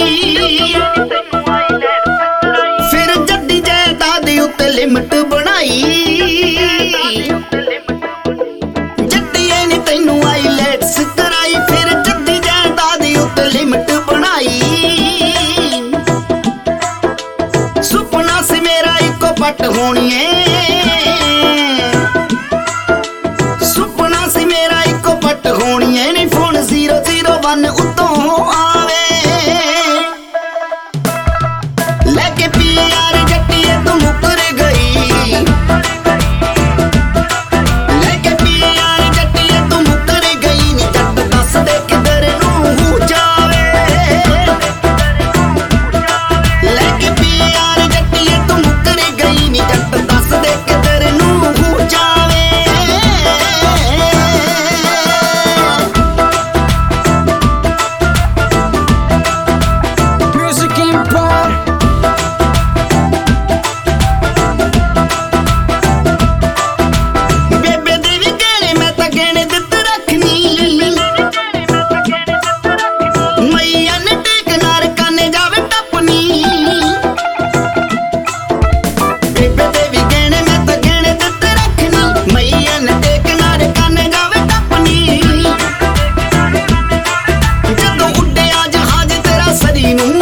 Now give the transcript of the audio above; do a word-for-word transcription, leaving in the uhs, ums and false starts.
फिर जद्दी जायदाद उत्ते लिमिट बनाई जद्दिए ने तैनू आईलैट्स कराई फिर जद्दी जायदाद उत्ते लिमिट बनाई सुपना से मेरा इको पट होनी है सुपना से मेरा इको पट होनी है नहीं फोन जीरो जीरो वन उतों आवे लेके पीआर जट्टिए तू मुकर गई लेके पीआर जट्टिए तू मुकर गई नी जट दस दे किधर नू जावे लेके पीआर जट्टिए तू मुकर गई नी जट दस दे किधर नू जावे Music Empire. बेबे दे भी गहने मैं तां गहने दित्त रखनी मैया ने टेक नार काने जावे टपनी बेबे दे भी गहने मैं तां गहने दित्त रखनी मैया ने टेक नार काने जावे टपनी जदों उड्डिया जहाज तेरा सरी नूं